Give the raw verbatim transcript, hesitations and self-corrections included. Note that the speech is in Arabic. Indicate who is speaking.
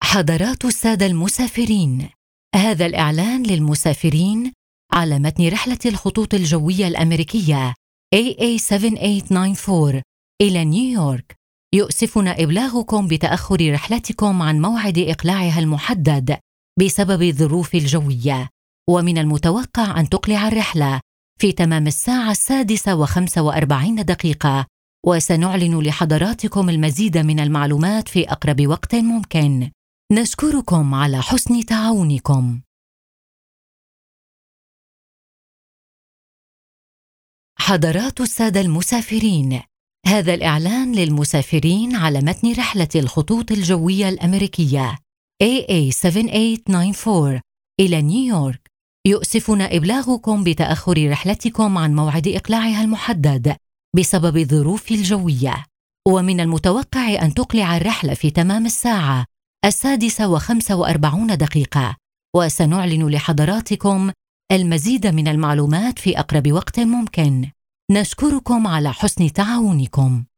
Speaker 1: حضرات السادة المسافرين، هذا الإعلان للمسافرين على متن رحلة الخطوط الجوية الأمريكية إيه إيه سبعة ثمانية تسعة أربعة إلى نيويورك. يؤسفنا إبلاغكم بتأخر رحلتكم عن موعد إقلاعها المحدد بسبب الظروف الجوية، ومن المتوقع أن تقلع الرحلة في تمام الساعة السادسة وخمسة وأربعين دقيقة، وسنعلن لحضراتكم المزيد من المعلومات في أقرب وقت ممكن. نشكركم على حسن تعاونكم. حضرات السادة المسافرين، هذا الإعلان للمسافرين على متن رحلة الخطوط الجوية الأمريكية إيه إيه سبعة ثمانية تسعة أربعة إلى نيويورك. يؤسفنا إبلاغكم بتأخر رحلتكم عن موعد إقلاعها المحدد بسبب الظروف الجوية، ومن المتوقع أن تقلع الرحلة في تمام الساعة السادسة وخمسة وأربعون دقيقة، وسنعلن لحضراتكم المزيد من المعلومات في أقرب وقت ممكن. نشكركم على حسن تعاونكم.